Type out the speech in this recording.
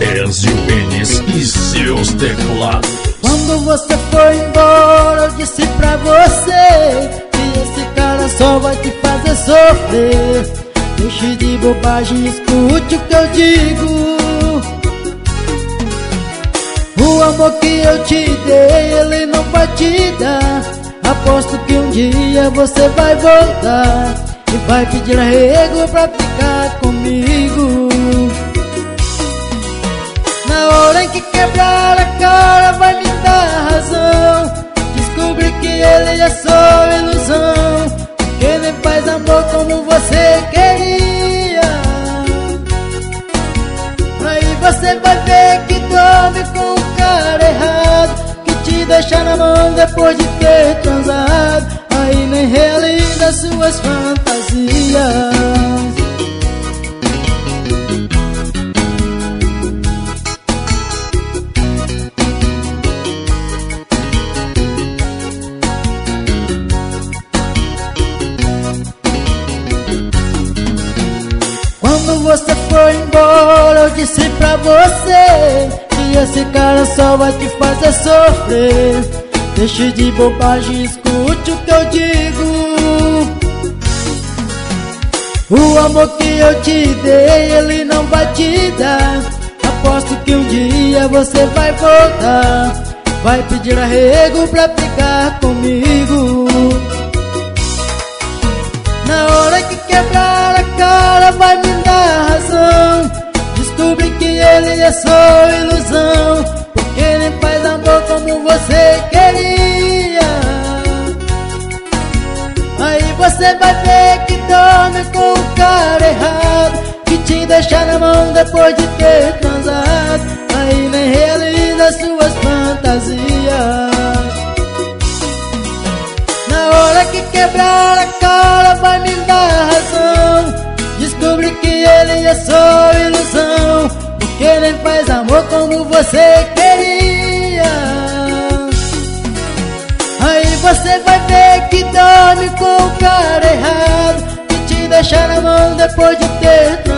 Ezio Benes e seus teclados. Quando você foi embora, eu disse pra você que esse cara só vai te fazer sofrer. Deixe de bobagem, escute o que eu digo. O amor que eu te dei, ele não vai te dar. Aposto que um dia você vai voltar e vai pedir arrego pra ficar comigo. Na hora em que quebrar a cara, vai me dar razão. Descobri que ele é só ilusão, que nem faz amor como você queria. Aí você vai ver que dorme com o cara errado, que te deixa na mão depois de ter transado. Aí nem realiza suas fantasias. Quando você foi embora, eu disse pra você que esse cara só vai te fazer sofrer. Deixe de bobagem, escute o que eu digo. O amor que eu te dei, ele não vai te dar. Aposto que um dia você vai voltar, vai pedir arrego pra ficar comigo. Na hora que quebrar a cara, vai me dar razão. Descobri que ele é só ilusão, porque nem faz amor como você queria. Aí você vai ver que dorme com o cara errado, que te deixa na mão depois de ter transado. Aí nem realiza suas fantasias. Na hora que quebrar a cara, vai me dar razão. Descobri que ele é só ilusão, porque nem faz amor como você queria. Aí você vai ver que dorme com o cara errado, que te deixa na mão depois de ter